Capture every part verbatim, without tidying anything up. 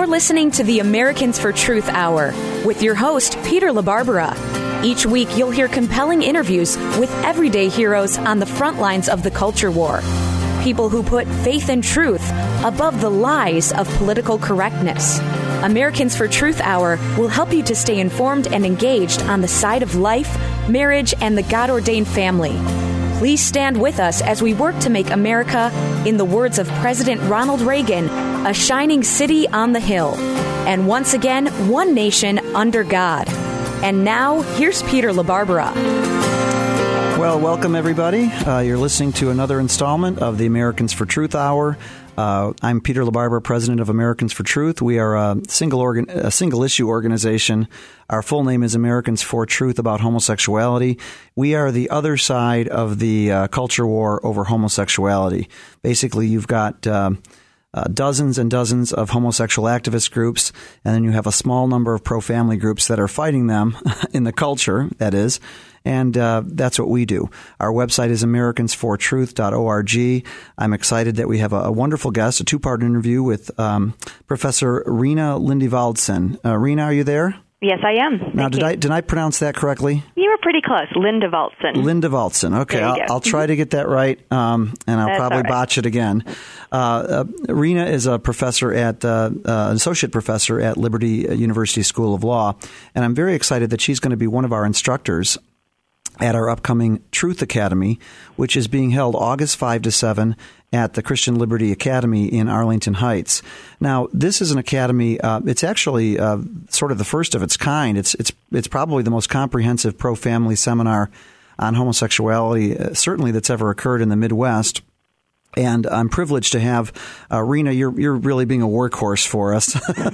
listening to the Americans for Truth Hour with your host, Peter LaBarbera. Each week, you'll hear compelling interviews with everyday heroes on the front lines of the culture war. People who put faith and truth above the lies of political correctness. Americans for Truth Hour will help you to stay informed and engaged on the side of life, marriage, and the God-ordained family. Please stand with us as we work to make America, in the words of President Ronald Reagan, a shining city on the hill. And once again, one nation under God. And now, here's Peter LaBarbera. Well, welcome, everybody. Uh, you're listening to another installment of the Americans for Truth Hour. Uh, I'm Peter LaBarbera, president of Americans for Truth. We are a single organ, a single issue organization. Our full name is Americans for Truth About Homosexuality. We are the other side of the uh, culture war over homosexuality. Basically, you've got uh, uh, dozens and dozens of homosexual activist groups, and then you have a small number of pro-family groups that are fighting them in the culture, that is. And uh, that's what we do. Our website is americans for truth dot org. I'm excited that we have a, a wonderful guest, a two-part interview with um, Professor Rena Lindevaldsen. Uh, Rena, are you there? Yes, I am. Now, Thank did you. I did I pronounce that correctly? You were pretty close. Lindevaldsen. Lindevaldsen. Okay, I'll, I'll try to get that right, um, and I'll That's probably all right. botch it again. Uh, uh, Rena is a professor at uh, uh, an associate professor at Liberty University School of Law, and I'm very excited that she's going to be one of our instructors at our upcoming Truth Academy, which is being held August fifth to seventh at the Christian Liberty Academy in Arlington Heights. Now, this is an academy. Uh, it's actually uh, sort of the first of its kind. It's it's it's probably the most comprehensive pro-family seminar on homosexuality, uh, certainly that's ever occurred in the Midwest. And I'm privileged to have uh, Rena. You're you're really being a workhorse for us.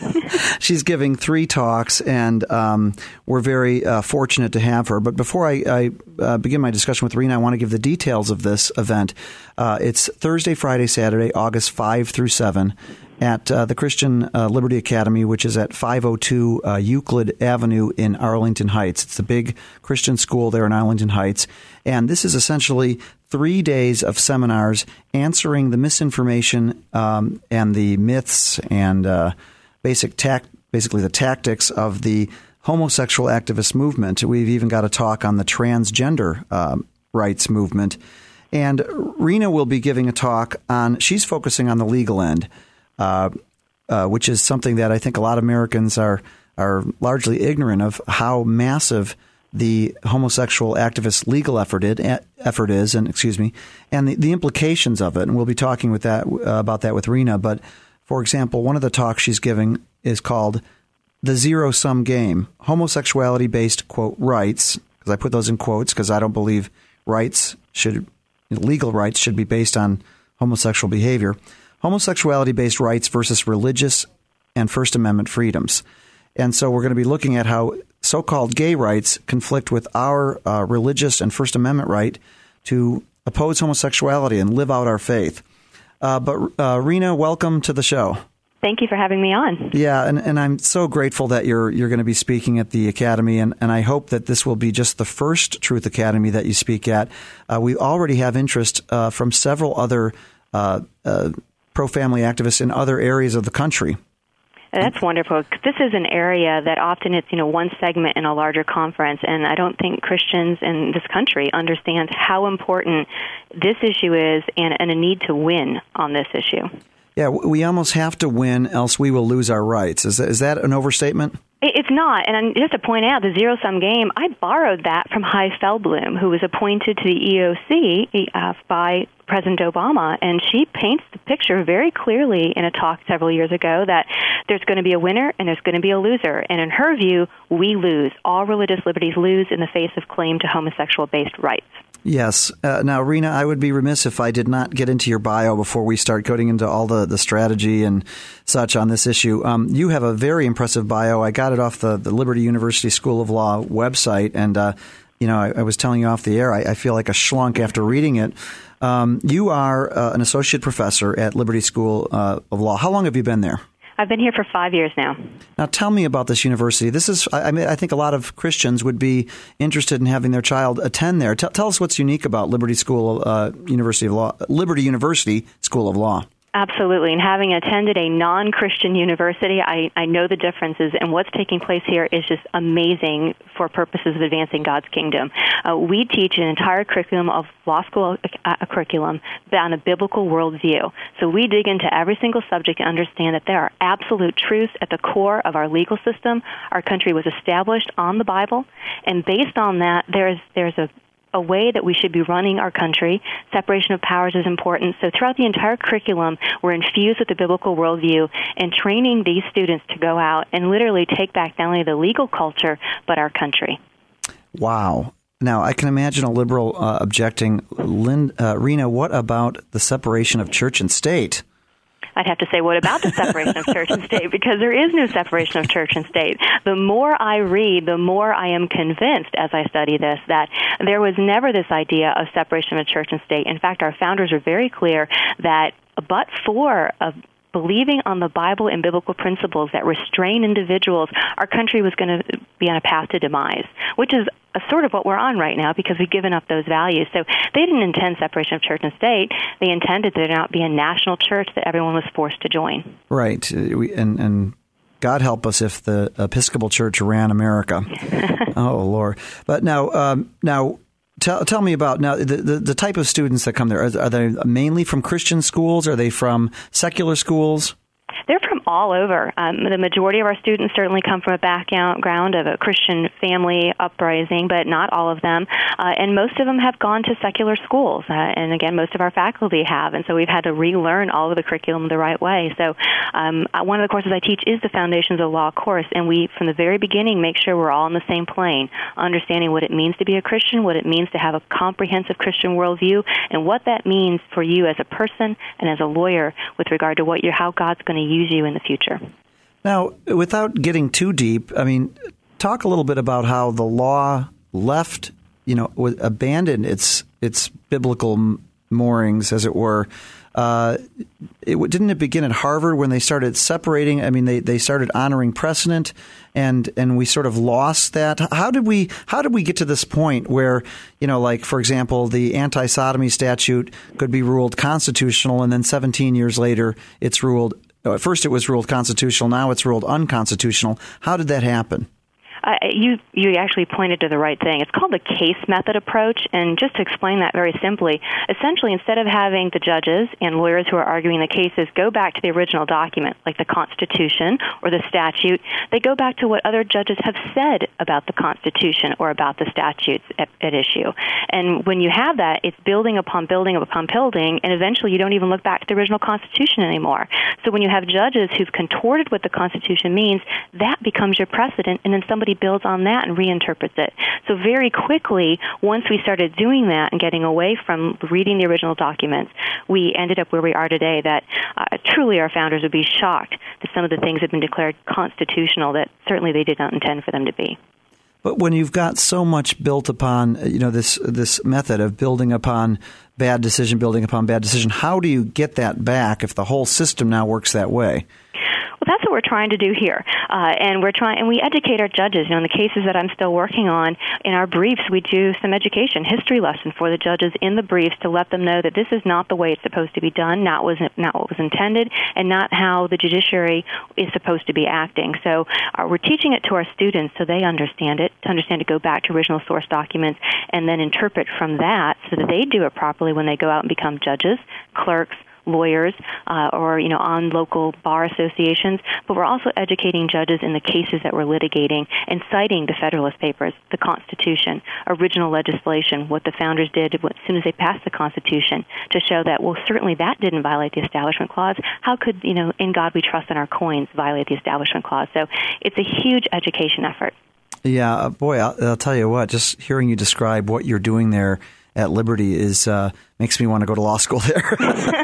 She's giving three talks, and um, we're very uh, fortunate to have her. But before I, I uh, begin my discussion with Rena, I want to give the details of this event. Uh, it's Thursday, Friday, Saturday, August fifth through seventh at uh, the Christian uh, Liberty Academy, which is at five oh two uh, Euclid Avenue in Arlington Heights. It's the big Christian school there in Arlington Heights. And this is essentially three days of seminars answering the misinformation um, and the myths and uh, basic tact, basically the tactics of the homosexual activist movement. We've even got a talk on the transgender uh, rights movement. And Rena will be giving a talk on, she's focusing on the legal end, uh, uh, which is something that I think a lot of Americans are are largely ignorant of, how massive the homosexual activist legal effort it, effort is, and excuse me, and the, the implications of it. And we'll be talking with that uh, about that with Rena. But for example, one of the talks she's giving is called "The Zero Sum Game: Homosexuality-Based Quote Rights." Because I put those in quotes because I don't believe rights should, legal rights should be based on homosexual behavior. Homosexuality-based rights versus religious and First Amendment freedoms. And so we're going to be looking at how so-called gay rights conflict with our uh, religious and First Amendment right to oppose homosexuality and live out our faith. Uh, but uh, Rena, welcome to the show. Thank you for having me on. Yeah, and, and I'm so grateful that you're you're going to be speaking at the Academy, and, and I hope that this will be just the first Truth Academy that you speak at. Uh, we already have interest uh, from several other uh, uh, pro-family activists in other areas of the country. That's wonderful. This is an area that often it's, you know, one segment in a larger conference, and I don't think Christians in this country understand how important this issue is and, and a need to win on this issue. Yeah, we almost have to win, else we will lose our rights. Is that, is that an overstatement? It's not. And just to point out, the zero-sum game, I borrowed that from Heidi Feldblum, who was appointed to the E O C uh, by President Obama, and she paints the picture very clearly in a talk several years ago that there's going to be a winner and there's going to be a loser. And in her view, we lose. All religious liberties lose in the face of claim to homosexual-based rights. Yes. Uh, now, Rena, I would be remiss if I did not get into your bio before we start going into all the, the strategy and such on this issue. Um, you have a very impressive bio. I got it off the, the Liberty University School of Law website, and uh, you know, I, I was telling you off the air, I, I feel like a schlunk after reading it. Um, you are uh, an associate professor at Liberty School uh, of Law. How long have you been there? I've been here for five years now. Now, tell me about this university. This is, I mean, I think a lot of Christians would be interested in having their child attend there. Tell, tell us what's unique about Liberty School, uh, University of Law, Liberty University School of Law. Absolutely. And having attended a non-Christian university, I, I know the differences, and what's taking place here is just amazing for purposes of advancing God's kingdom. Uh, we teach an entire curriculum of law school uh, curriculum on a biblical worldview. So we dig into every single subject and understand that there are absolute truths at the core of our legal system. Our country was established on the Bible, and based on that, there's there's a a way that we should be running our country. Separation of powers is important. So throughout the entire curriculum, we're infused with the biblical worldview and training these students to go out and literally take back not only the legal culture, but our country. Wow. Now, I can imagine a liberal uh, objecting. Lynn, uh, Rena, what about the separation of church and state? I'd have to say, what about the separation of church and state? Because there is no separation of church and state. The more I read, the more I am convinced, as I study this, that there was never this idea of separation of church and state. In fact, our founders are very clear that but for a believing on the Bible and biblical principles that restrain individuals, our country was going to be on a path to demise, which is a sort of what we're on right now because we've given up those values. So they didn't intend separation of church and state. They intended that there not be a national church that everyone was forced to join. Right. We, and, and God help us if the Episcopal Church ran America. Oh, Lord. But now, um, now, Tell, tell me about now the, the, the type of students that come there. Are, are they mainly from Christian schools? Are they from secular schools? They're from all over. Um, the majority of our students certainly come from a background of a Christian family uprising, but not all of them. Uh, and most of them have gone to secular schools. Uh, and again, most of our faculty have. And so we've had to relearn all of the curriculum the right way. So um, one of the courses I teach is the Foundations of Law course. And we, from the very beginning, make sure we're all on the same plane, understanding what it means to be a Christian, what it means to have a comprehensive Christian worldview, and what that means for you as a person and as a lawyer with regard to what you're, how God's going to use you in the future. Now, without getting too deep, I mean, talk a little bit about how the law left, you know, abandoned its its biblical moorings, as it were. Uh, it, didn't it begin at Harvard when they started separating? I mean, they, they started honoring precedent, and and we sort of lost that. How did we how did we get to this point where, you know, like, for example, the anti-sodomy statute could be ruled constitutional, and then seventeen years later it's ruled. At first it was ruled constitutional, now it's ruled unconstitutional. How did that happen? Uh, you you actually pointed to the right thing. It's called the case method approach, and just to explain that very simply, essentially instead of having the judges and lawyers who are arguing the cases go back to the original document, like the Constitution or the statute, they go back to what other judges have said about the Constitution or about the statutes at, at issue. And when you have that, it's building upon building upon building, and eventually you don't even look back to the original Constitution anymore. So when you have judges who've contorted what the Constitution means, that becomes your precedent, and then somebody builds on that and reinterprets it. So very quickly, once we started doing that and getting away from reading the original documents, we ended up where we are today, that uh, truly our founders would be shocked that some of the things have been declared constitutional that certainly they did not intend for them to be. But when you've got so much built upon, you know, this this method of building upon bad decision, building upon bad decision, how do you get that back if the whole system now works that way? Well, that's what we're trying to do here, uh, and we're trying, and we educate our judges. You know, in the cases that I'm still working on, in our briefs, we do some education, history lesson for the judges in the briefs to let them know that this is not the way it's supposed to be done, not was not what was intended, and not how the judiciary is supposed to be acting. So uh, we're teaching it to our students so they understand it, to understand to go back to original source documents, and then interpret from that so that they do it properly when they go out and become judges, clerks, lawyers, uh, or, you know, on local bar associations, but we're also educating judges in the cases that we're litigating and citing the Federalist Papers, the Constitution, original legislation, what the founders did as soon as they passed the Constitution, to show that, well, certainly that didn't violate the Establishment Clause. How could, you know, in God we trust in our coins violate the Establishment Clause? So it's a huge education effort. Yeah, boy, I'll, I'll tell you what, just hearing you describe what you're doing there at Liberty is uh, makes me want to go to law school there.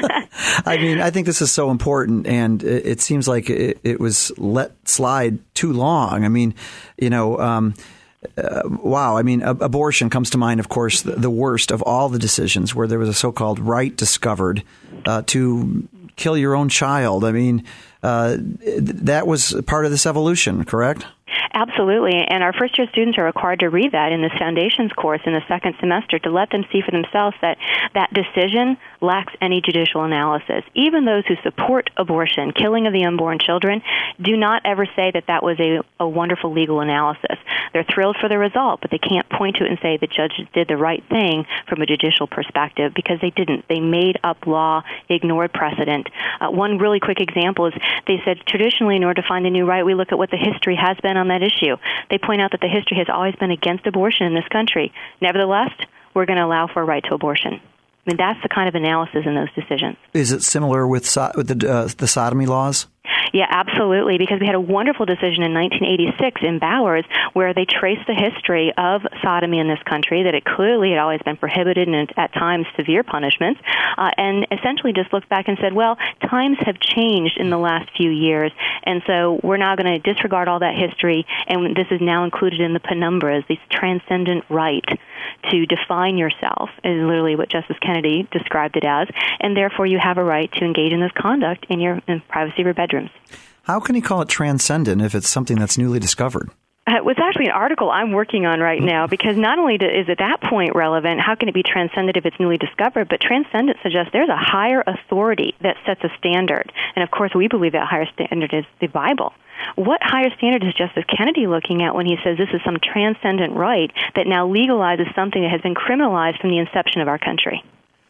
I mean, I think this is so important, and it, it seems like it, it was let slide too long. I mean, you know, um, uh, wow. I mean, ab- abortion comes to mind, of course, the, the worst of all the decisions, where there was a so-called right discovered uh, to kill your own child. I mean, uh, that was part of this evolution, correct? Absolutely, and our first-year students are required to read that in this Foundations course in the second semester to let them see for themselves that that decision lacks any judicial analysis. Even those who support abortion, killing of the unborn children, do not ever say that that was a, a wonderful legal analysis. They're thrilled for the result, but they can't point to it and say the judge did the right thing from a judicial perspective, because they didn't. They made up law, ignored precedent. Uh, one really quick example is they said traditionally in order to find a new right, we look at what the history has been on that issue. They point out that the history has always been against abortion in this country. Nevertheless, we're going to allow for a right to abortion. I mean, that's the kind of analysis in those decisions. Is it similar with, so- with the, uh, the sodomy laws? Yeah, absolutely, because we had a wonderful decision in nineteen eighty-six in Bowers where they traced the history of sodomy in this country, that it clearly had always been prohibited and at times severe punishments, uh, and essentially just looked back and said, well, times have changed in the last few years, and so we're now going to disregard all that history, and this is now included in the penumbras, this transcendent right to define yourself, is literally what Justice Kennedy described it as, and therefore you have a right to engage in this conduct in your in privacy of your bedrooms. How can you call it transcendent if it's something that's newly discovered? Uh, it was actually an article I'm working on right now, because not only is at that point relevant, how can it be transcendent if it's newly discovered, but transcendent suggests there's a higher authority that sets a standard. And, of course, we believe that higher standard is the Bible. What higher standard is Justice Kennedy looking at when he says this is some transcendent right that now legalizes something that has been criminalized from the inception of our country?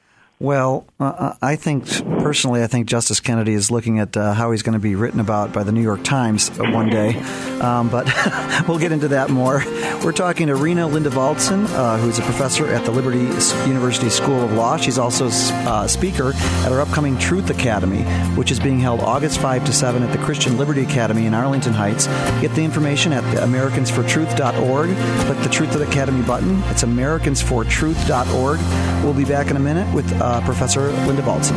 Well, uh, I think, personally, I think Justice Kennedy is looking at uh, how he's going to be written about by the New York Times one day. Um, but we'll get into that more. We're talking to Rena Lindevaldsen, uh, who's a professor at the Liberty University School of Law. She's also a uh, speaker at our upcoming Truth Academy, which is being held August fifth to seventh at the Christian Liberty Academy in Arlington Heights. Get the information at americans for truth dot org. Click the Truth Academy button. It's americans for truth dot org. We'll be back in a minute with uh, Professor Lindevaldsen.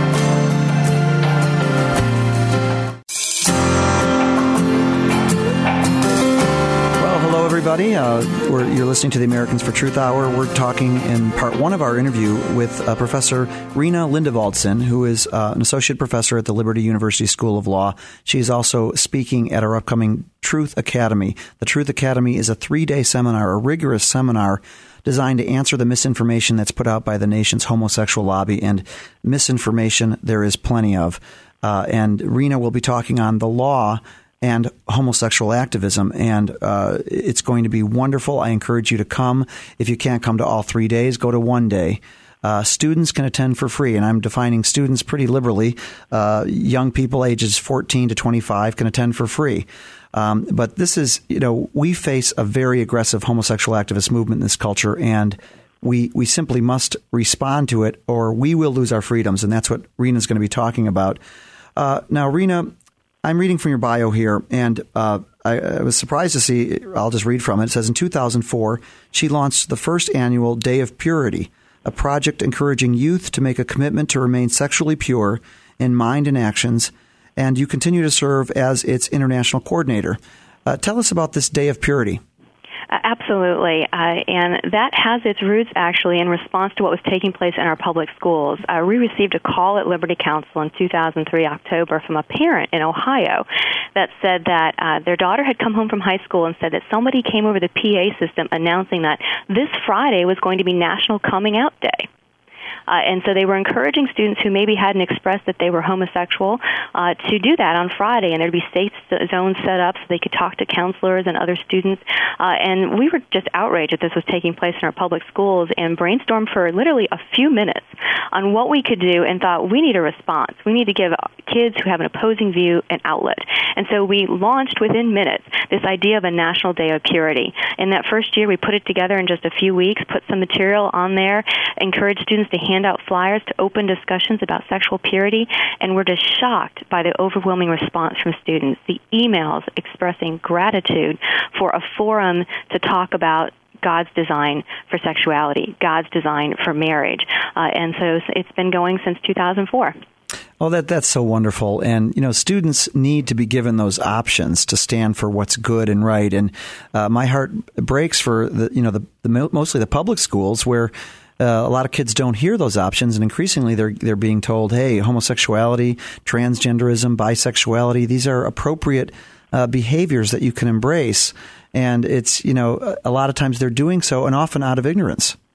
Everybody, uh, we're, you're listening to the Americans for Truth Hour. We're talking in part one of our interview with uh, Professor Rena Lindevaldsen, who is uh, an associate professor at the Liberty University School of Law. She's also speaking at our upcoming Truth Academy. The Truth Academy is a three-day seminar, a rigorous seminar designed to answer the misinformation that's put out by the nation's homosexual lobby, and misinformation there is plenty of. Uh, and Rena will be talking on the law and homosexual activism, and uh, it's going to be wonderful. I encourage you to come. If you can't come to all three days, go to one day. Uh, students can attend for free, and I'm defining students pretty liberally. Uh, young people ages fourteen to twenty-five can attend for free. Um, but this is, you know, we face a very aggressive homosexual activist movement in this culture, and we we simply must respond to it, or we will lose our freedoms, and that's what Rena's going to be talking about. Uh, now, Rena, I'm reading from your bio here, and uh, I, I was surprised to see, I'll just read from it. It says, in two thousand four, she launched the first annual Day of Purity, a project encouraging youth to make a commitment to remain sexually pure in mind and actions, and you continue to serve as its international coordinator. Uh, tell us about this Day of Purity. Uh, absolutely, uh, and that has its roots actually in response to what was taking place in our public schools. Uh, we received a call at Liberty Counsel in two thousand three, October, from a parent in Ohio that said that uh, their daughter had come home from high school and said that somebody came over the P A system announcing that this Friday was going to be National Coming Out Day. Uh, and so they were encouraging students who maybe hadn't expressed that they were homosexual uh, to do that on Friday, and there'd be safe zones set up so they could talk to counselors and other students. Uh, and we were just outraged that this was taking place in our public schools, and brainstormed for literally a few minutes on what we could do, and thought we need a response. We need to give kids who have an opposing view an outlet. And so we launched within minutes this idea of a National Day of Purity. In that first year, we put it together in just a few weeks, put some material on there, encouraged students to hand out flyers to open discussions about sexual purity, and we're just shocked by the overwhelming response from students, the emails expressing gratitude for a forum to talk about God's design for sexuality, God's design for marriage. Uh, and so it's been going since two thousand four. Oh, that that's so wonderful. And, you know, students need to be given those options to stand for what's good and right. And uh, my heart breaks for, the you know, the, the mostly the public schools where Uh, a lot of kids don't hear those options, and increasingly they're they're being told, hey, homosexuality, transgenderism, bisexuality, these are appropriate uh, behaviors that you can embrace. And it's, you know, a lot of times they're doing so, and often out of ignorance.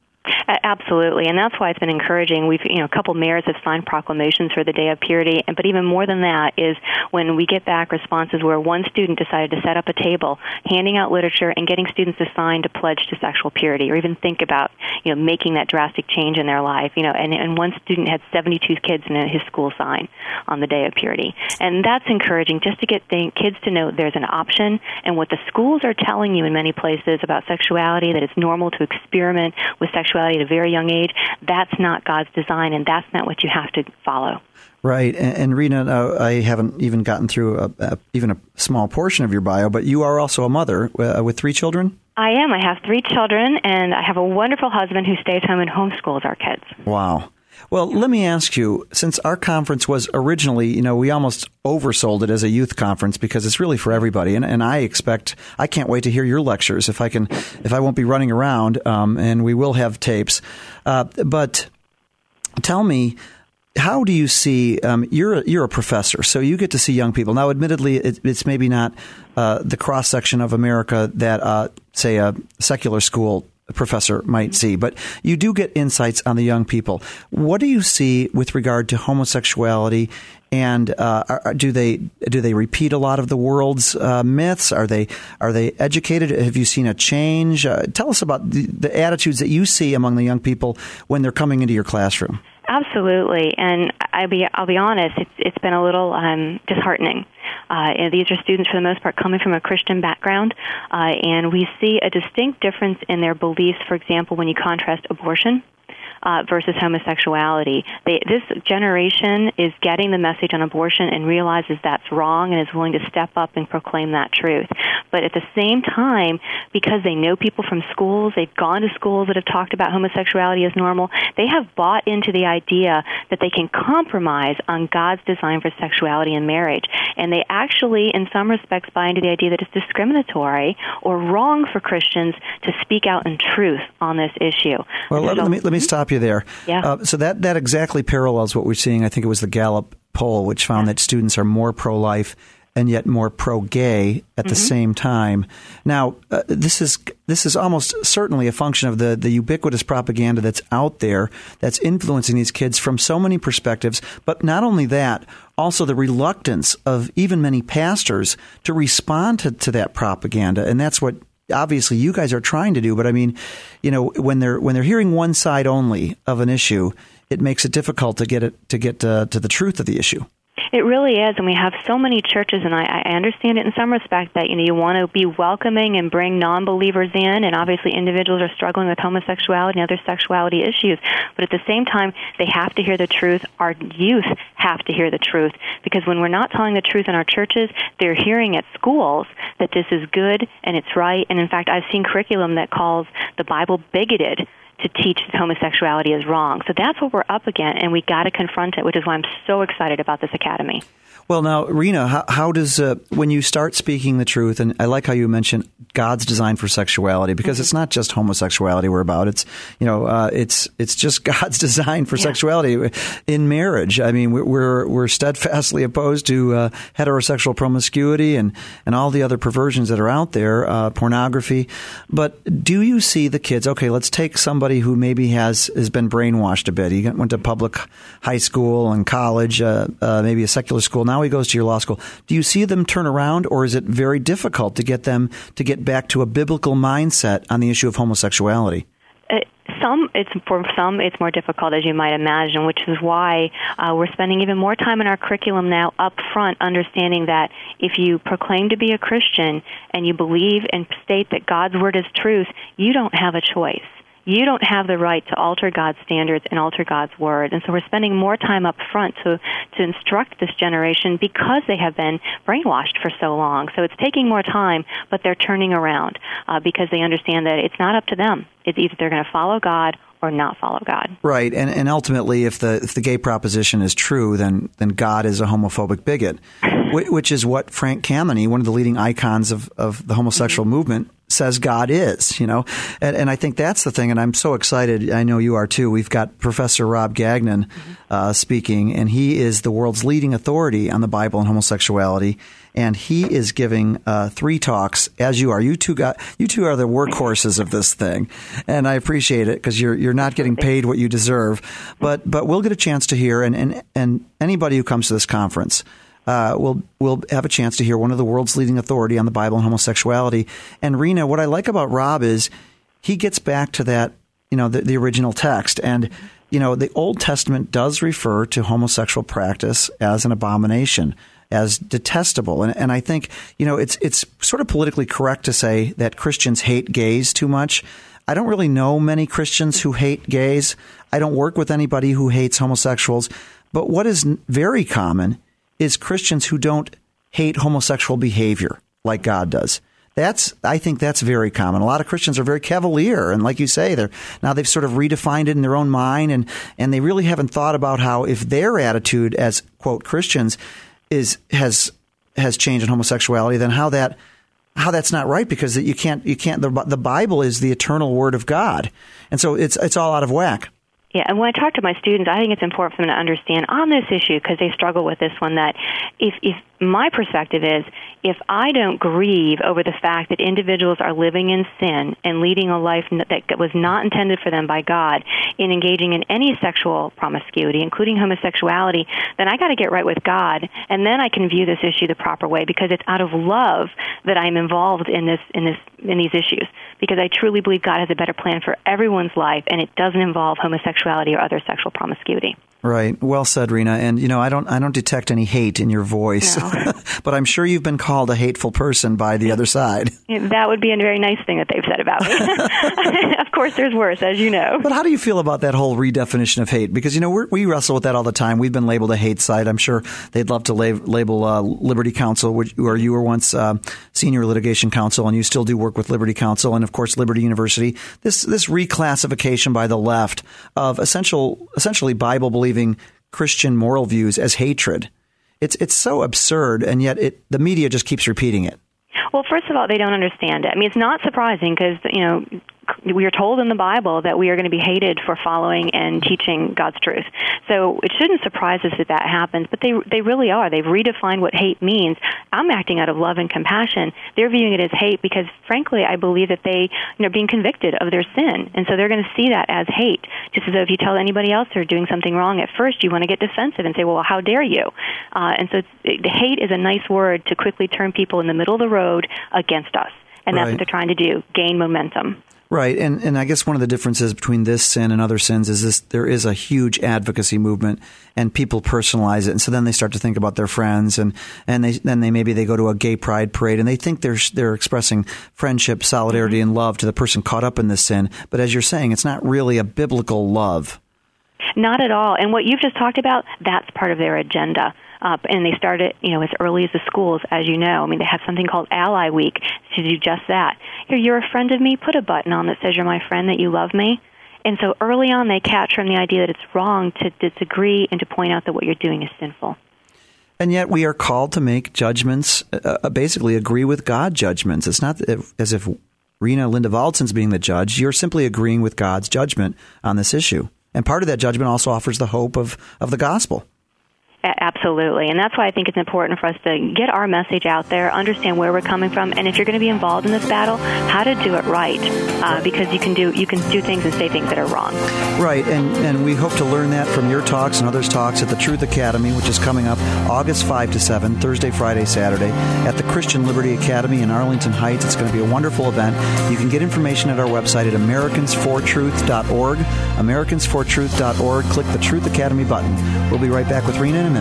Absolutely, and that's why it's been encouraging. We've, you know, a couple mayors have signed proclamations for the Day of Purity, and but even more than that is when we get back responses where one student decided to set up a table, handing out literature and getting students to sign to pledge to sexual purity, or even think about, you know, making that drastic change in their life. You know, and, and one student had seventy-two kids in his school sign on the Day of Purity, and that's encouraging just to get the kids to know there's an option, and what the schools are telling you in many places about sexuality, that it's normal to experiment with sexuality at a very young age. That's not God's design, and that's not what you have to follow. Right. And, and Rena, uh, I haven't even gotten through a, a, even a small portion of your bio, but you are also a mother uh, with three children? I am. I have three children, and I have a wonderful husband who stays home and homeschools our kids. Wow. Well, let me ask you, since our conference was originally, you know, we almost oversold it as a youth conference because it's really for everybody. And, and I expect, I can't wait to hear your lectures if I can, if I won't be running around, um, and we will have tapes. Uh, but tell me, how do you see, um, you're, a, you're a professor, so you get to see young people. Now, admittedly, it, it's maybe not uh, the cross-section of America that, uh, say, a secular school professor might see, but you do get insights on the young people. What do you see with regard to homosexuality, and uh, are, do they do they repeat a lot of the world's uh, myths? Are they are they educated? Have you seen a change? Uh, tell us about the, the attitudes that you see among the young people when they're coming into your classroom. Absolutely, and I'll be I'll be honest, it's it's been a little um, disheartening. Uh, and these are students, for the most part, coming from a Christian background, uh, and we see a distinct difference in their beliefs, for example, when you contrast abortion Uh, versus homosexuality. They, this generation is getting the message on abortion and realizes that's wrong and is willing to step up and proclaim that truth. But at the same time, because they know people from schools, they've gone to schools that have talked about homosexuality as normal, they have bought into the idea that they can compromise on God's design for sexuality and marriage. And they actually, in some respects, buy into the idea that it's discriminatory or wrong for Christians to speak out in truth on this issue. Well, let, let me let me stop you there. Yeah. Uh, so that, that exactly parallels what we're seeing. I think it was the Gallup poll, which found that students are more pro-life and yet more pro-gay at the mm-hmm. same time. Now, uh, this is this is almost certainly a function of the, the ubiquitous propaganda that's out there that's influencing these kids from so many perspectives. But not only that, also the reluctance of even many pastors to respond to, to that propaganda. And that's what obviously you guys are trying to do. But I mean, you know, when they're when they're hearing one side only of an issue, it makes it difficult to get it to get uh, to the truth of the issue. It really is, and we have so many churches, and I, I understand it in some respect that, you know, you want to be welcoming and bring non-believers in, and obviously individuals are struggling with homosexuality and other sexuality issues, but at the same time, they have to hear the truth. Our youth have to hear the truth, because when we're not telling the truth in our churches, they're hearing at schools that this is good and it's right, and in fact, I've seen curriculum that calls the Bible bigoted to teach that homosexuality is wrong. So that's what we're up against, and we got to confront it, which is why I'm so excited about this academy. Well, now, Rena, how, how does, uh, when you start speaking the truth, and I like how you mentioned God's design for sexuality, because mm-hmm. it's not just homosexuality we're about. It's, you know, uh, it's it's just God's design for yeah. sexuality in marriage. I mean, we're we're steadfastly opposed to uh, heterosexual promiscuity and, and all the other perversions that are out there, uh, pornography. But do you see the kids? Okay, let's take somebody who maybe has has been brainwashed a bit. He went to public high school and college, uh, uh, maybe a secular school. Now he goes to your law school. Do you see them turn around, or is it very difficult to get them to get back to a biblical mindset on the issue of homosexuality? Uh, some, it's for some, it's more difficult, as you might imagine, which is why uh, we're spending even more time in our curriculum now up front, understanding that if you proclaim to be a Christian and you believe and state that God's word is truth, you don't have a choice. You don't have the right to alter God's standards and alter God's word. And so we're spending more time up front to, to instruct this generation because they have been brainwashed for so long. So it's taking more time, but they're turning around uh, because they understand that it's not up to them. It's either they're going to follow God or not follow God. Right. And and ultimately, if the if the gay proposition is true, then then God is a homophobic bigot, which is what Frank Kameny, one of the leading icons of, of the homosexual mm-hmm. movement, says God is, you know, and, and I think that's the thing. And I'm so excited. I know you are too. We've got Professor Rob Gagnon uh, speaking, and he is the world's leading authority on the Bible and homosexuality. And he is giving uh, three talks, as you are. You two got you two are the workhorses of this thing, and I appreciate it because you're you're not getting paid what you deserve. But but we'll get a chance to hear, and and, and anybody who comes to this conference uh, will will have a chance to hear one of the world's leading authority on the Bible and homosexuality. And Rena, what I like about Rob is he gets back to that, you know, the, the original text, and you know the Old Testament does refer to homosexual practice as an abomination, as detestable. And, and I think, you know, it's it's sort of politically correct to say that Christians hate gays too much. I don't really know many Christians who hate gays. I don't work with anybody who hates homosexuals. But what is very common is Christians who don't hate homosexual behavior like God does. That's, I think that's very common. A lot of Christians are very cavalier. And like you say, they're now they've sort of redefined it in their own mind. And, and they really haven't thought about how if their attitude as, quote, Christians is has has changed in homosexuality, then how that how that's not right, because you can't you can't the the Bible is the eternal word of God, and so it's it's all out of whack. Yeah, and when I talk to my students, I think it's important for them to understand on this issue, because they struggle with this one, that if, if my perspective is, if I don't grieve over the fact that individuals are living in sin and leading a life that was not intended for them by God, in engaging in any sexual promiscuity, including homosexuality, then I got to get right with God, and then I can view this issue the proper way, because it's out of love that I'm involved in this in this in these issues, because I truly believe God has a better plan for everyone's life, and it doesn't involve homosexuality or other sexual promiscuity. Right. Well said, Rena. And, you know, I don't I don't detect any hate in your voice, no. But I'm sure you've been called a hateful person by the other side. That would be a very nice thing that they've said about me. Of course, there's worse, as you know. But how do you feel about that whole redefinition of hate? Because, you know, we're, we wrestle with that all the time. We've been labeled a hate site. I'm sure they'd love to lab, label uh, Liberty Counsel, which, where you were once uh, senior litigation counsel, and you still do work with Liberty Counsel and, of course, Liberty University. This this reclassification by the left of essential, essentially Bible-believing Christian moral views as hatred. It's it's so absurd, and yet it the media just keeps repeating it. Well, first of all, they don't understand it. I mean, it's not surprising because, you know, we are told in the Bible that we are going to be hated for following and teaching God's truth. So it shouldn't surprise us that that happens, but they they really are. They've redefined what hate means. I'm acting out of love and compassion. They're viewing it as hate because, frankly, I believe that they, you know, are being convicted of their sin, and so they're going to see that as hate. Just as though if you tell anybody else they're doing something wrong, at first you want to get defensive and say, well, how dare you? Uh, and so it's, it, hate is a nice word to quickly turn people in the middle of the road against us, and that's right. what they're trying to do, gain momentum. Right, and and I guess one of the differences between this sin and other sins is this: there is a huge advocacy movement, and people personalize it, and so then they start to think about their friends, and and they then they maybe they go to a gay pride parade, and they think they're they're expressing friendship, solidarity, mm-hmm. and love to the person caught up in this sin. But as you're saying, it's not really a biblical love. Not at all. And what you've just talked about, that's part of their agenda. Uh, and they started, you know, as early as the schools, as you know. I mean, they have something called Ally Week to do just that. Here, you're a friend of me, put a button on that says you're my friend, that you love me. And so early on, they catch from the idea that it's wrong to disagree and to point out that what you're doing is sinful. And yet we are called to make judgments, uh, basically agree with God judgments. It's not as if Rena Linda-Valdson's being the judge. You're simply agreeing with God's judgment on this issue. And part of that judgment also offers the hope of, of the gospel. Absolutely, and that's why I think it's important for us to get our message out there, understand where we're coming from, and if you're going to be involved in this battle, how to do it right, uh, because you can do you can do things and say things that are wrong. Right, and, and we hope to learn that from your talks and others' talks at the Truth Academy, which is coming up August fifth to seventh, Thursday, Friday, Saturday, at the Christian Liberty Academy in Arlington Heights. It's going to be a wonderful event. You can get information at our website at Americans for Truth dot org, Americans for Truth dot org. Click the Truth Academy button. We'll be right back with Rena in a minute.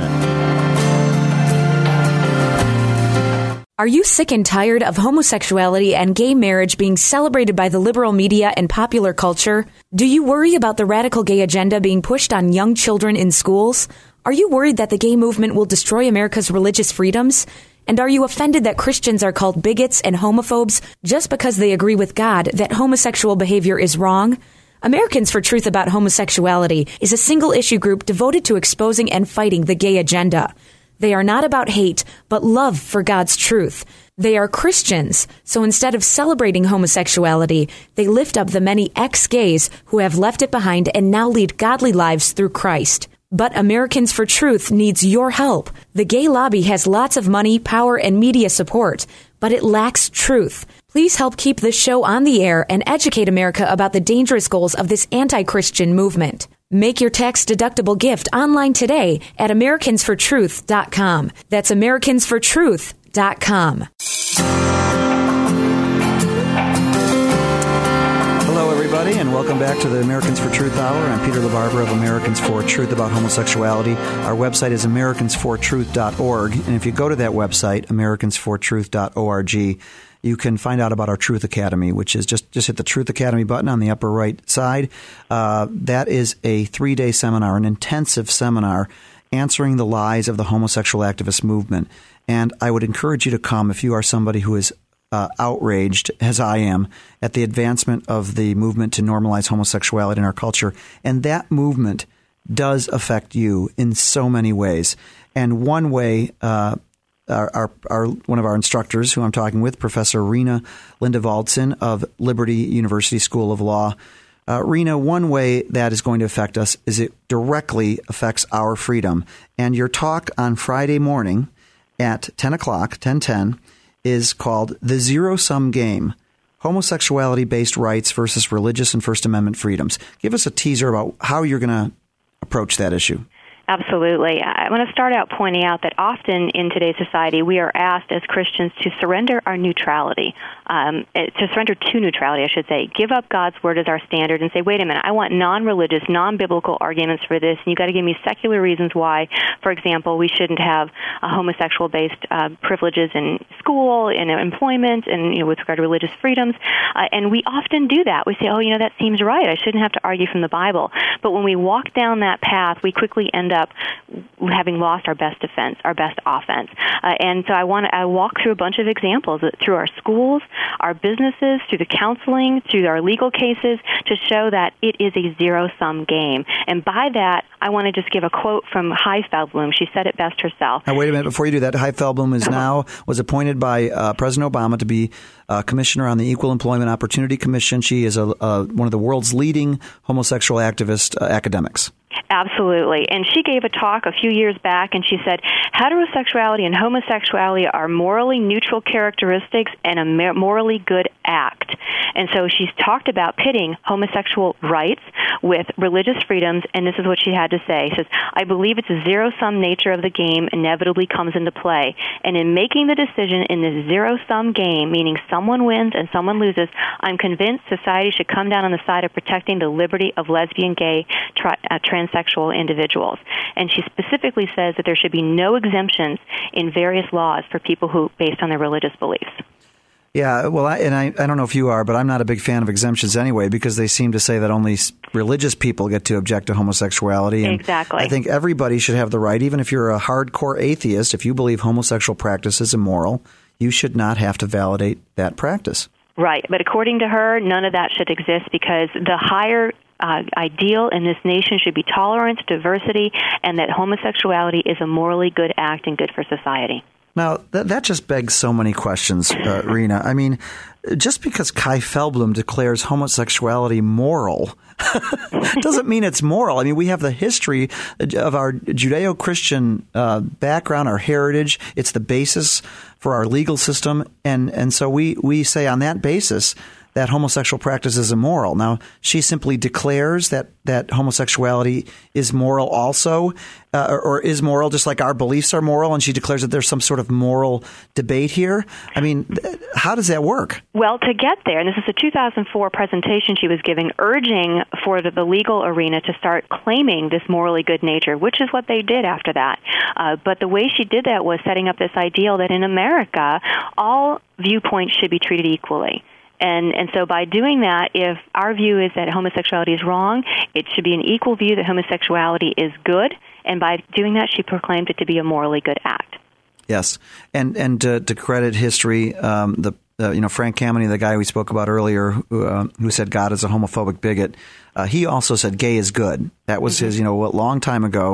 Are you sick and tired of homosexuality and gay marriage being celebrated by the liberal media and popular culture? Do you worry about the radical gay agenda being pushed on young children in schools? Are you worried that the gay movement will destroy America's religious freedoms? And are you offended that Christians are called bigots and homophobes just because they agree with God that homosexual behavior is wrong? Americans for Truth About Homosexuality is a single-issue group devoted to exposing and fighting the gay agenda. They are not about hate, but love for God's truth. They are Christians, so instead of celebrating homosexuality, they lift up the many ex-gays who have left it behind and now lead godly lives through Christ. But Americans for Truth needs your help. The gay lobby has lots of money, power, and media support, but it lacks truth. Please help keep this show on the air and educate America about the dangerous goals of this anti-Christian movement. Make your tax-deductible gift online today at Americans for Truth dot com. That's Americans for Truth dot com. Hello, everybody, and welcome back to the Americans for Truth Hour. I'm Peter LaBarbera of Americans for Truth about homosexuality. Our website is Americans for Truth dot org, and if you go to that website, Americans for Truth dot org, you can find out about our Truth Academy, which is just, just hit the Truth Academy button on the upper right side. Uh, that is a three-day seminar, an intensive seminar answering the lies of the homosexual activist movement. And I would encourage you to come if you are somebody who is uh, outraged, as I am, at the advancement of the movement to normalize homosexuality in our culture. And that movement does affect you in so many ways. And one way uh Our, our, our one of our instructors, who I'm talking with, Professor Rena Lindevaldsen of Liberty University School of Law. Uh, Rena, one way that is going to affect us is it directly affects our freedom. And your talk on Friday morning at ten o'clock, ten ten, is called The Zero-Sum Game, Homosexuality-Based Rights versus Religious and First Amendment Freedoms. Give us a teaser about how you're going to approach that issue. Absolutely. I want to start out pointing out that often in today's society, we are asked as Christians to surrender our neutrality, um, to surrender to neutrality, I should say. Give up God's word as our standard and say, wait a minute, I want non-religious, non-biblical arguments for this, and you've got to give me secular reasons why, for example, we shouldn't have uh, homosexual-based uh, privileges in school, in employment, and you know, with regard to religious freedoms. Uh, and we often do that. We say, oh, you know, that seems right. I shouldn't have to argue from the Bible. But when we walk down that path, we quickly end up having lost our best defense, our best offense. Uh, and so I want to I walk through a bunch of examples through our schools, our businesses, through the counseling, through our legal cases, to show that it is a zero-sum game. And by that, I want to just give a quote from Heidi Feldblum. She said it best herself. Now, wait a minute. Before you do that, Heidi Feldblum is now, was appointed by uh, President Obama to be uh, commissioner on the Equal Employment Opportunity Commission. She is a, uh, one of the world's leading homosexual activist uh, academics. Absolutely. And she gave a talk a few years back, and she said, heterosexuality and homosexuality are morally neutral characteristics and a morally good act. And so she's talked about pitting homosexual rights with religious freedoms, and this is what she had to say. She says, I believe it's a zero-sum nature of the game inevitably comes into play. And in making the decision in this zero-sum game, meaning someone wins and someone loses, I'm convinced society should come down on the side of protecting the liberty of lesbian, gay, tri- uh, transsexual individuals. And she specifically says that there should be no exemptions in various laws for people who, based on their religious beliefs. Yeah, well, I, and I, I don't know if you are, but I'm not a big fan of exemptions anyway, because they seem to say that only religious people get to object to homosexuality. And exactly. I think everybody should have the right, even if you're a hardcore atheist, if you believe homosexual practice is immoral, you should not have to validate that practice. Right. But according to her, none of that should exist, because the higher uh, ideal in this nation should be tolerance, diversity, and that homosexuality is a morally good act and good for society. Now, that, that just begs so many questions, uh, Rena. I mean, just because Kai Feldblum declares homosexuality moral doesn't mean it's moral. I mean, we have the history of our Judeo-Christian uh, background, our heritage. It's the basis for our legal system. And, and so we, we say on that basis that homosexual practice is immoral. Now, she simply declares that, that homosexuality is moral also, uh, or, or is moral just like our beliefs are moral, and she declares that there's some sort of moral debate here. I mean, how does that work? Well, to get there, and this is a two thousand four presentation she was giving, urging for the, the legal arena to start claiming this morally good nature, which is what they did after that. Uh, but the way she did that was setting up this ideal that in America, all viewpoints should be treated equally. And and so by doing that, if our view is that homosexuality is wrong, it should be an equal view that homosexuality is good. And by doing that, she proclaimed it to be a morally good act. Yes. And and uh, to credit history, um, the uh, you know Frank Kameny, the guy we spoke about earlier, who, uh, who said God is a homophobic bigot, uh, he also said gay is good. That was mm-hmm. his, you know, a long time ago.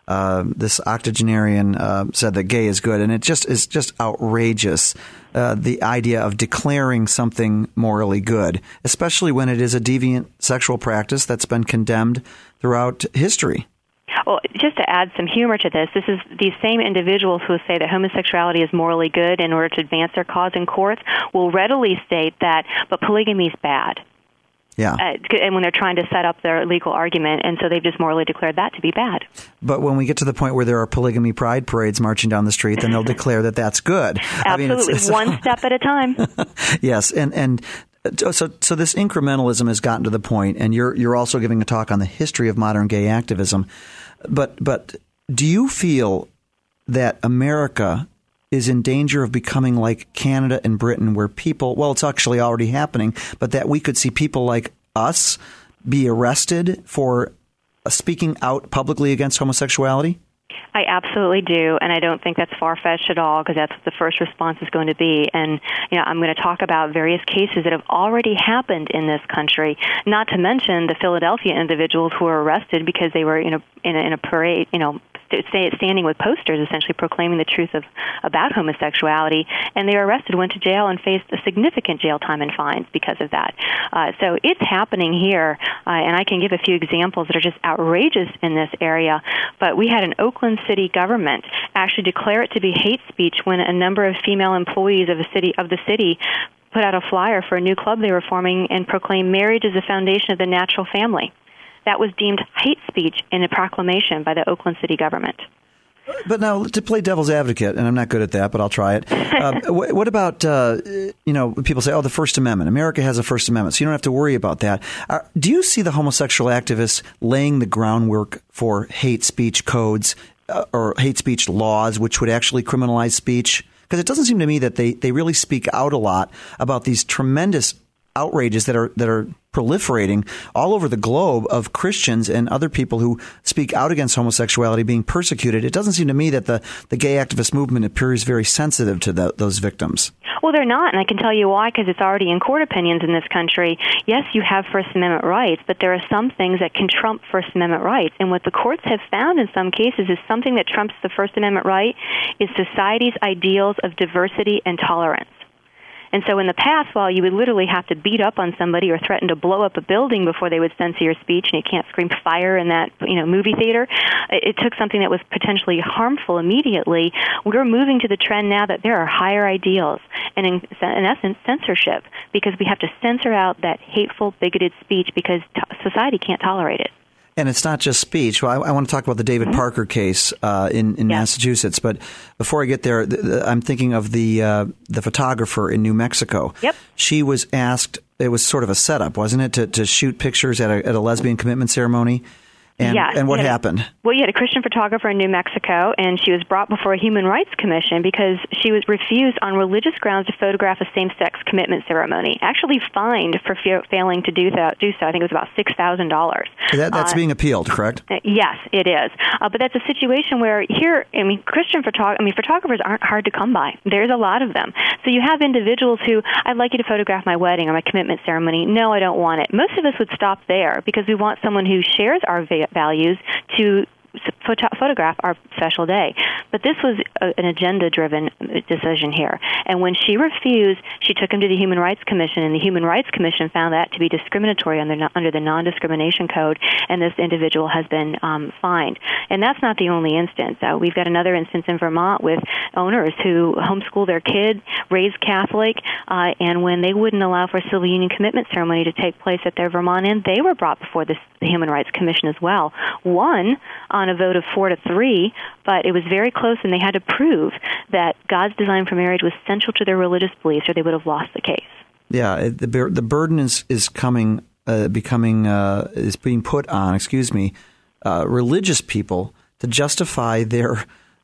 uh, this octogenarian uh, said that gay is good, and it just is just outrageous. Uh, the idea of declaring something morally good, especially when it is a deviant sexual practice that's been condemned throughout history. Well, just to add some humor to this, this is these same individuals who say that homosexuality is morally good in order to advance their cause in courts will readily state that, but polygamy is bad. Yeah. Uh, and when they're trying to set up their legal argument, and so they've just morally declared that to be bad. But when we get to the point where there are polygamy pride parades marching down the street, then they'll declare that that's good. Absolutely, I mean, it's, it's, one step at a time. Yes, and and so so this incrementalism has gotten to the point, and you're you're also giving a talk on the history of modern gay activism. But but do you feel that America is in danger of becoming like Canada and Britain, where people, well, it's actually already happening, but that we could see people like us be arrested for speaking out publicly against homosexuality? I absolutely do, and I don't think that's far-fetched at all, because that's what the first response is going to be. And you know, I'm going to talk about various cases that have already happened in this country, not to mention the Philadelphia individuals who were arrested because they were in a in a, in a parade, you know, standing with posters essentially proclaiming the truth of about homosexuality, and they were arrested, went to jail, and faced a significant jail time and fines because of that. Uh, so it's happening here, uh, and I can give a few examples that are just outrageous in this area. But we had an Oakland City government actually declare it to be hate speech when a number of female employees of the city of the city put out a flyer for a new club they were forming and proclaimed marriage as the foundation of the natural family. That was deemed hate speech in a proclamation by the Oakland City government. But now, to play devil's advocate, and I'm not good at that, but I'll try it. Uh, what about, uh, you know, people say, oh, the First Amendment. America has a First Amendment, so you don't have to worry about that. Uh, do you see the homosexual activists laying the groundwork for hate speech codes uh, or hate speech laws, which would actually criminalize speech? Because it doesn't seem to me that they, they really speak out a lot about these tremendous outrages that are that are proliferating all over the globe of Christians and other people who speak out against homosexuality being persecuted. It doesn't seem to me that the, the gay activist movement appears very sensitive to the, those victims. Well, they're not, and I can tell you why, because it's already in court opinions in this country. Yes, you have First Amendment rights, but there are some things that can trump First Amendment rights. And what the courts have found in some cases is something that trumps the First Amendment right is society's ideals of diversity and tolerance. And so in the past, while you would literally have to beat up on somebody or threaten to blow up a building before they would censor your speech, and you can't scream fire in that, you know, movie theater, it took something that was potentially harmful immediately. We're moving to the trend now that there are higher ideals and, in, in essence, censorship, because we have to censor out that hateful, bigoted speech because t- society can't tolerate it. And it's not just speech. Well, I, I want to talk about the David mm-hmm. Parker case uh, in, in yeah. Massachusetts. But before I get there, th- th- I'm thinking of the uh, the photographer in New Mexico. Yep. She was asked, it was sort of a setup, wasn't it, to, to shoot pictures at a, at a lesbian commitment ceremony? And, yes. and what a, happened? Well, you had a Christian photographer in New Mexico, and she was brought before a Human Rights Commission because she was refused on religious grounds to photograph a same-sex commitment ceremony. Actually fined for fa- failing to do that. Do so. I think it was about six thousand dollars. That, that's uh, being appealed, correct? Uh, yes, it is. Uh, but that's a situation where here, I mean, Christian photog- I mean, photographers aren't hard to come by. There's a lot of them. So you have individuals who, I'd like you to photograph my wedding or my commitment ceremony. No, I don't want it. Most of us would stop there because we want someone who shares our va- values to photo- photograph our special day. But this was a, an agenda-driven decision here. And when she refused, she took him to the Human Rights Commission, and the Human Rights Commission found that to be discriminatory under, under the non-discrimination code, and this individual has been um, fined. And that's not the only instance. Uh, we've got another instance in Vermont with owners who homeschool their kid, raised Catholic, uh, and when they wouldn't allow for a civil union commitment ceremony to take place at their Vermont Inn, they were brought before this, the Human Rights Commission as well. One on a vote of four to three, but it was very close, and they had to prove that God's design for marriage was central to their religious beliefs, or they would have lost the case. Yeah, the the burden is is coming, uh, becoming uh, is being put on. Excuse me, uh, religious people to justify their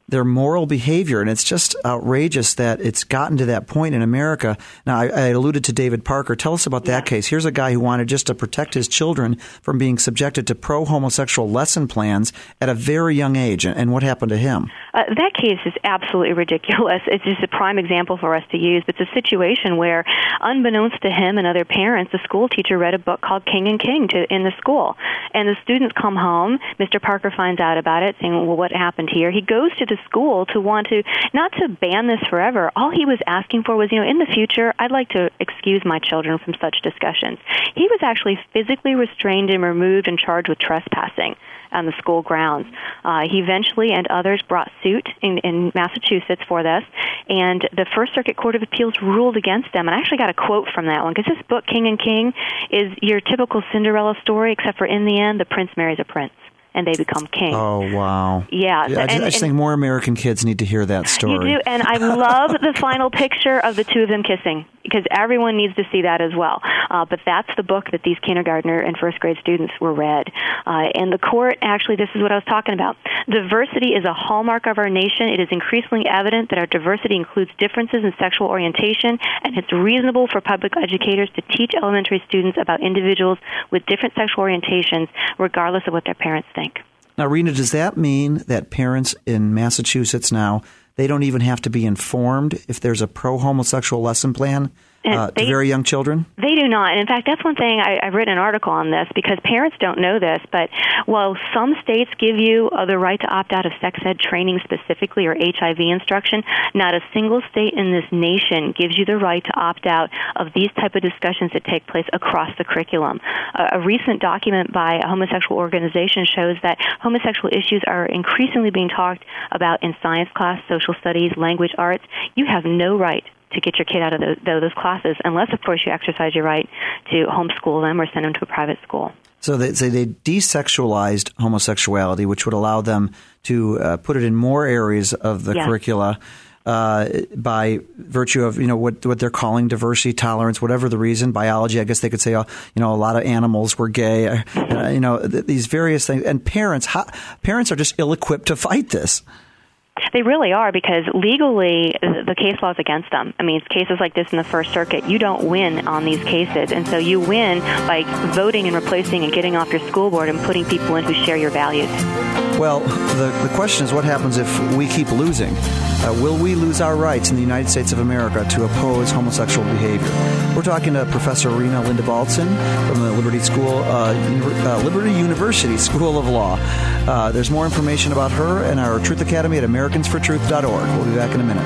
their moral behavior. And it's just outrageous that it's gotten to that point in America. Now, I, I alluded to David Parker. Tell us about that yeah. case. Here's a guy who wanted just to protect his children from being subjected to pro-homosexual lesson plans at a very young age. And what happened to him? Uh, that case is absolutely ridiculous. It's just a prime example for us to use. It's a situation where, unbeknownst to him and other parents, the school teacher read a book called King and King to, in the school. And the students come home. Mister Parker finds out about it, saying, well, what happened here? He goes to the school to want to, not to ban this forever. All he was asking for was, you know, in the future, I'd like to excuse my children from such discussions. He was actually physically restrained and removed and charged with trespassing on the school grounds. Uh, he eventually and others brought suit in, in Massachusetts for this, and the First Circuit Court of Appeals ruled against them. And I actually got a quote from that one, because this book, King and King, is your typical Cinderella story, except for in the end, the prince marries a prince, and they become king. Oh, wow. Yeah. yeah I just, and, I just think more American kids need to hear that story. You do, and I love the final picture of the two of them kissing, because everyone needs to see that as well. Uh, but that's the book that these kindergartner and first grade students were read. Uh, and the court, actually, this is what I was talking about. Diversity is a hallmark of our nation. It is increasingly evident that our diversity includes differences in sexual orientation, and it's reasonable for public educators to teach elementary students about individuals with different sexual orientations, regardless of what their parents think. Now, Rena, does that mean that parents in Massachusetts now, they don't even have to be informed if there's a pro-homosexual lesson plan uh, they, to very young children? They do not. And in fact, that's one thing, I, I've written an article on this, because parents don't know this, but while some states give you uh, the right to opt out of sex ed training specifically, or H I V instruction, not a single state in this nation gives you the right to opt out of these type of discussions that take place across the curriculum. Uh, a recent document by a homosexual organization shows that homosexual issues are increasingly being talked about in science class, social studies, language arts. You have no right to get your kid out of those, those classes, unless, of course, you exercise your right to homeschool them or send them to a private school. So they, so they desexualized homosexuality, which would allow them to uh, put it in more areas of the yeah. curricula uh, by virtue of, you know, what what they're calling diversity, tolerance, whatever the reason. Biology, I guess they could say, uh, you know, a lot of animals were gay. Uh, you know, th- these various things. And parents, how, parents are just ill-equipped to fight this. They really are, because legally the case law is against them. I mean, cases like this in the First Circuit, you don't win on these cases. And so you win by voting and replacing and getting off your school board and putting people in who share your values. Well, the, the question is, what happens if we keep losing? Uh, will we lose our rights in the United States of America to oppose homosexual behavior? We're talking to Professor Rena Lindabaldsson from the Liberty School, uh, uh, Liberty University School of Law. Uh, there's more information about her and our Truth Academy at Americans for Truth dot org. We'll be back in a minute.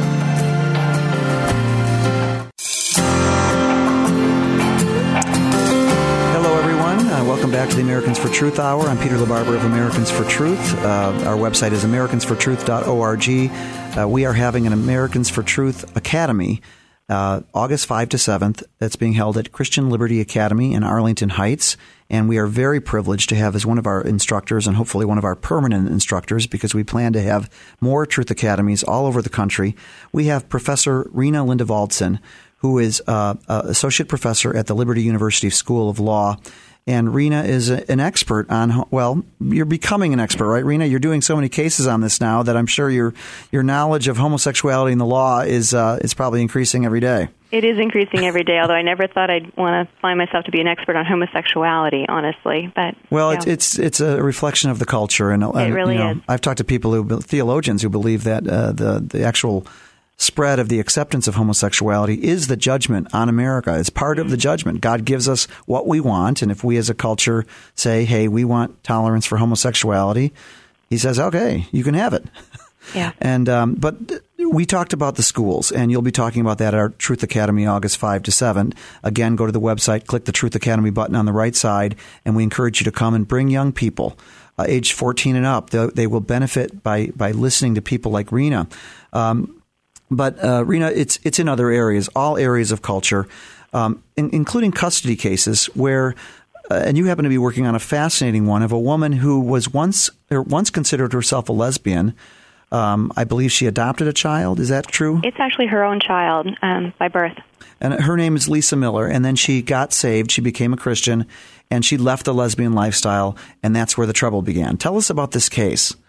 Welcome back to the Americans for Truth Hour. I'm Peter LaBarbera of Americans for Truth. Uh, our website is Americans for Truth dot org. Uh, we are having an Americans for Truth Academy uh, August fifth to seventh. That's being held at Christian Liberty Academy in Arlington Heights. And we are very privileged to have as one of our instructors, and hopefully one of our permanent instructors, because we plan to have more Truth Academies all over the country. We have Professor Rena Lindabaldsson, who is uh, uh, Associate Professor at the Liberty University School of Law. And Rena is a, an expert on, well, you're becoming an expert, right, Rena? You're doing so many cases on this now that I'm sure your your knowledge of homosexuality in the law is uh, is probably increasing every day. It is increasing every day, although I never thought I'd want to find myself to be an expert on homosexuality, honestly. But Well, you know. it's, it's it's a reflection of the culture. And, it really you know, is. I've talked to people, who theologians, who believe that uh, the the actual spread of the acceptance of homosexuality is the judgment on America. It's part of the judgment. God gives us what we want, and if we as a culture say, hey, we want tolerance for homosexuality, he says, okay, you can have it. Yeah. And um, but we talked about the schools, and you'll be talking about that at our Truth Academy August fifth to seventh. Again, go to the website, click the Truth Academy button on the right side, and we encourage you to come and bring young people, uh, age fourteen and up. They, they will benefit by, by listening to people like Rena. Um, But, uh, Rena, it's it's in other areas, all areas of culture, um, in, including custody cases where, uh, and you happen to be working on a fascinating one of a woman who was once or once considered herself a lesbian. Um, I believe she adopted a child. Is that true? It's actually her own child um, by birth. And her name is Lisa Miller. And then she got saved. She became a Christian, and she left the lesbian lifestyle, and that's where the trouble began. Tell us about this case.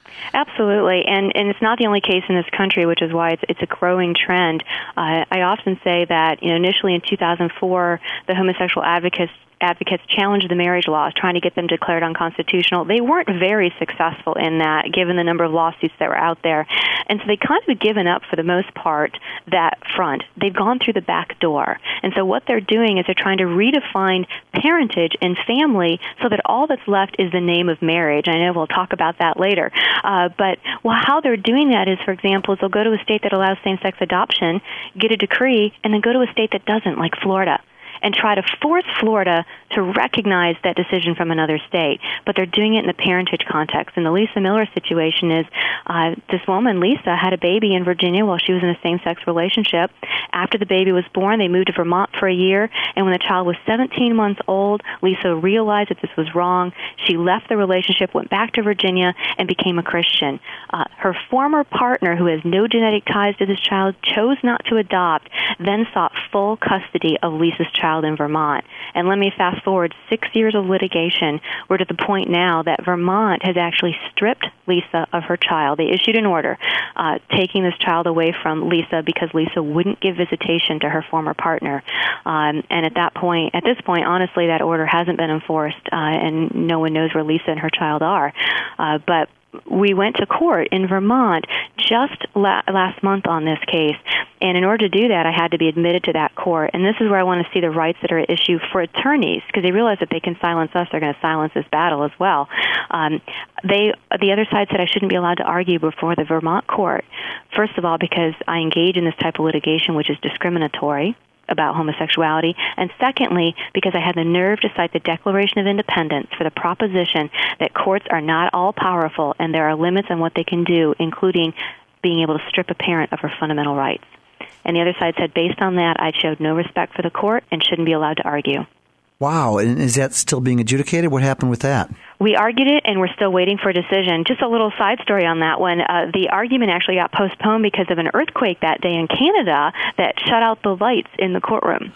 Absolutely, and and it's not the only case in this country, which is why it's it's a growing trend. Uh, I often say that you know initially in two thousand four, the homosexual advocates advocates challenged the marriage laws, trying to get them declared unconstitutional. They weren't very successful in that, given the number of lawsuits that were out there. And so they kind of given up, for the most part, that front. They've gone through the back door. And so what they're doing is they're trying to redefine parentage and family so that all that's left is the name of marriage. I know we'll talk about that later. Uh, but well, how they're doing that is, for example, is they'll go to a state that allows same-sex adoption, get a decree, and then go to a state that doesn't, like Florida, and try to force Florida to recognize that decision from another state. But they're doing it in the parentage context. And the Lisa Miller situation is uh, this woman, Lisa, had a baby in Virginia while she was in a same-sex relationship. After the baby was born, they moved to Vermont for a year, and when the child was seventeen months old, Lisa realized that this was wrong. She left the relationship, went back to Virginia, and became a Christian. Uh, her former partner, who has no genetic ties to this child, chose not to adopt, then sought full custody of Lisa's child in Vermont. And let me fast forward six years of litigation. We're to the point now that Vermont has actually stripped Lisa of her child. They issued an order uh, taking this child away from Lisa because Lisa wouldn't give visitation to her former partner. Um, and at that point, at this point, honestly, that order hasn't been enforced, uh, and no one knows where Lisa and her child are. Uh, but we went to court in Vermont just la- last month on this case, and in order to do that, I had to be admitted to that court. And this is where I want to see the rights that are at issue for attorneys, because they realize that they can silence us, they're going to silence this battle as well. Um, they, the other side said I shouldn't be allowed to argue before the Vermont court, first of all, because I engage in this type of litigation, which is discriminatory about homosexuality, and secondly, because I had the nerve to cite the Declaration of Independence for the proposition that courts are not all-powerful and there are limits on what they can do, including being able to strip a parent of her fundamental rights. And the other side said, based on that, I showed no respect for the court and shouldn't be allowed to argue. Wow. And is that still being adjudicated? What happened with that? We argued it, and we're still waiting for a decision. Just a little side story on that one. Uh, the argument actually got postponed because of an earthquake that day in Canada that shut out the lights in the courtroom.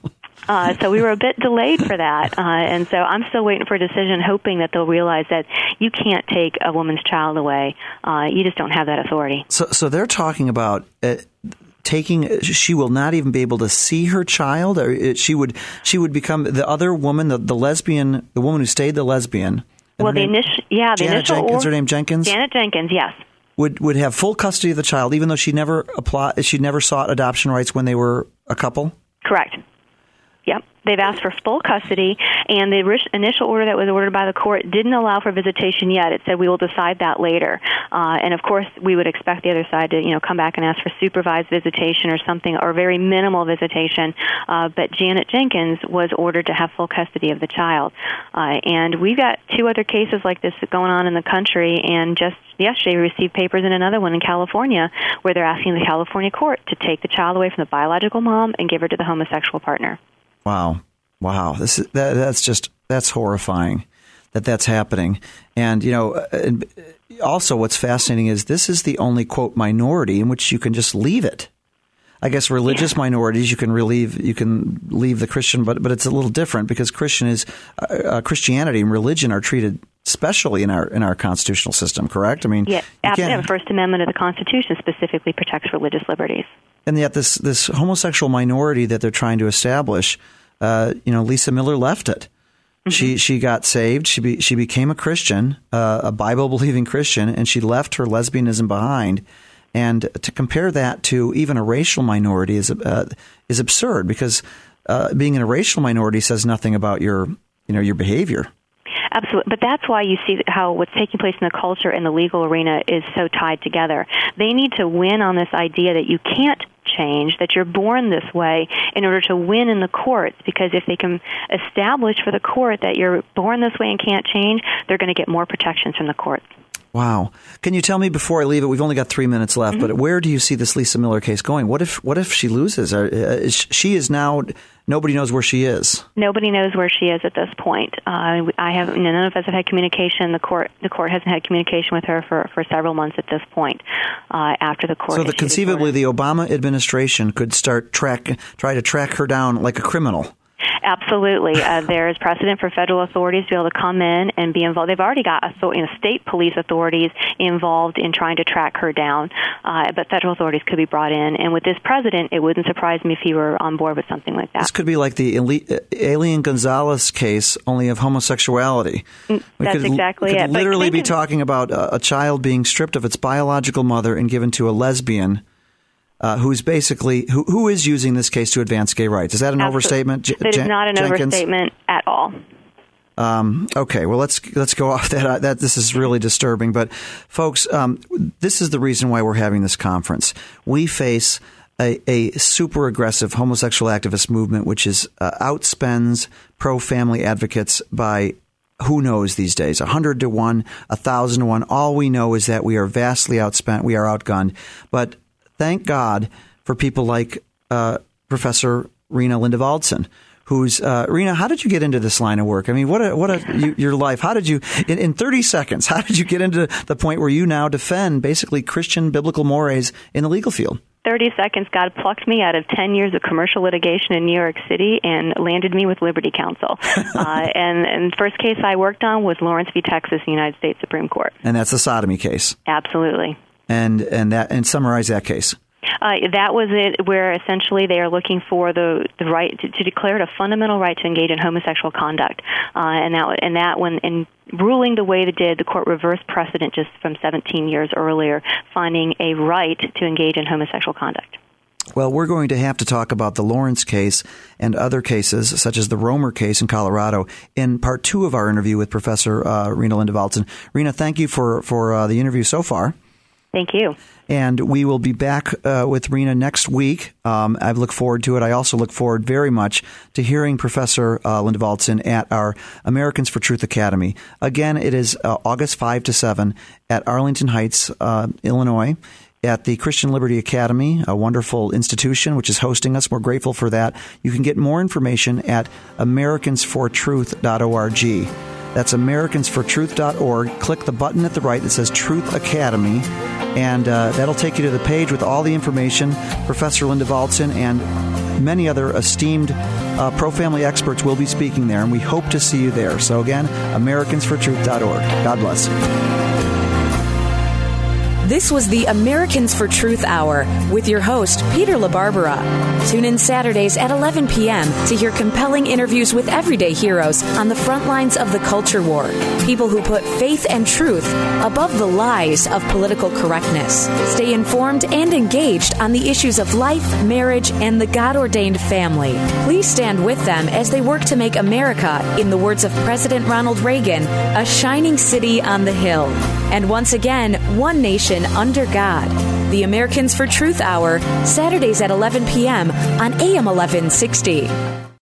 Uh, so we were a bit delayed for that. Uh, and so I'm still waiting for a decision, hoping that they'll realize that you can't take a woman's child away. Uh, you just don't have that authority. So, so they're talking about... Uh, Taking, she will not even be able to see her child, or she would, she would become the other woman, the, the lesbian, the woman who stayed the lesbian. Well, the initial, yeah, the Janet initial. Jenkins, her name Jenkins. Janet Jenkins, yes. Would would have full custody of the child, even though she never applied, she never sought adoption rights when they were a couple. Correct. Yep. They've asked for full custody, and the initial order that was ordered by the court didn't allow for visitation yet. It said we will decide that later. Uh, and, of course, we would expect the other side to, you know, come back and ask for supervised visitation or something, or very minimal visitation. Uh, but Janet Jenkins was ordered to have full custody of the child. Uh, and we've got two other cases like this going on in the country, and just yesterday we received papers in another one in California where they're asking the California court to take the child away from the biological mom and give her to the homosexual partner. Wow. Wow. This is, that, that's just, that's horrifying that that's happening. And, you know, and also what's fascinating is this is the only, quote, minority in which you can just leave it. I guess religious yeah. minorities, you can relieve, you can leave the Christian, but, but it's a little different because Christian is, uh, Christianity and religion are treated specially in our, in our constitutional system, correct? I mean, yeah, the First Amendment of the Constitution specifically protects religious liberties. And yet this, this homosexual minority that they're trying to establish, uh, you know, Lisa Miller left it. Mm-hmm. She she got saved. She be, she became a Christian, uh, a Bible-believing Christian, and she left her lesbianism behind. And to compare that to even a racial minority is uh, is absurd because uh, being in a racial minority says nothing about your you know your behavior. Absolutely. But that's why you see how what's taking place in the culture and the legal arena is so tied together. They need to win on this idea that you can't change, that you're born this way in order to win in the courts, because if they can establish for the court that you're born this way and can't change, they're going to get more protections from the courts. Wow. Can you tell me before I leave it, we've only got three minutes left, mm-hmm. but where do you see this Lisa Miller case going? What if what if she loses? Uh, is, she is now, nobody knows where she is. Nobody knows where she is at this point. Uh, I have, you know, none of us have had communication. The court the court hasn't had communication with her for, for several months at this point uh, after the court. So the, conceivably the Obama administration could start track try to track her down like a criminal. Absolutely. Uh, there is precedent for federal authorities to be able to come in and be involved. They've already got you know, state police authorities involved in trying to track her down, uh, but federal authorities could be brought in. And with this president, it wouldn't surprise me if he were on board with something like that. This could be like the Elian Gonzalez case, only of homosexuality. That's we could, exactly we could it. literally be of, talking about a, a child being stripped of its biological mother and given to a lesbian. Uh, who's basically who, who is using this case to advance gay rights? Is that an Absolutely. overstatement? J- it is not an Jenkins? overstatement at all. Um, okay, well let's let's go off that. Uh, that this is really disturbing, but folks, um, this is the reason why we're having this conference. We face a, a super aggressive homosexual activist movement, which is uh, outspends pro-family advocates by who knows these days, a hundred to one, a thousand to one. All we know is that we are vastly outspent, we are outgunned, but thank God for people like uh, Professor Rena Lindevaldsen, who's uh, Rena. How did you get into this line of work? I mean, what a, what a you, your life? How did you in, in thirty seconds? How did you get into the point where you now defend basically Christian biblical mores in the legal field? thirty seconds, God plucked me out of ten years of commercial litigation in New York City and landed me with Liberty Counsel. uh, and, and the first case I worked on was Lawrence v. Texas, the United States Supreme Court. And that's the sodomy case. Absolutely. And and that and summarize that case. Uh, that was it, where essentially they are looking for the, the right to, to declare it a fundamental right to engage in homosexual conduct, uh, and that and that when in ruling the way it did, the court reversed precedent just from seventeen years earlier, finding a right to engage in homosexual conduct. Well, we're going to have to talk about the Lawrence case and other cases, such as the Romer case in Colorado, in part two of our interview with Professor uh, Rena Lindevaldsen. Rena, thank you for for uh, the interview so far. Thank you. And we will be back uh, with Rena next week. Um, I look forward to it. I also look forward very much to hearing Professor uh, Lindevaldsen at our Americans for Truth Academy. Again, it is uh, August fifth to seventh at Arlington Heights, uh, Illinois, at the Christian Liberty Academy, a wonderful institution which is hosting us. We're grateful for that. You can get more information at americans for truth dot org. That's americans for truth dot org. Click the button at the right that says Truth Academy, and uh, that'll take you to the page with all the information. Professor Lindevaldsen and many other esteemed uh, pro-family experts will be speaking there, and we hope to see you there. So again, americans for truth dot org. God bless. This was the Americans for Truth Hour with your host, Peter LaBarbera. Tune in Saturdays at eleven p.m. to hear compelling interviews with everyday heroes on the front lines of the culture war. People who put faith and truth above the lies of political correctness. Stay informed and engaged on the issues of life, marriage, and the God-ordained family. Please stand with them as they work to make America, in the words of President Ronald Reagan, a shining city on the hill. And once again, one nation under God. The Americans for Truth Hour, Saturdays at eleven p.m. on A M eleven sixty.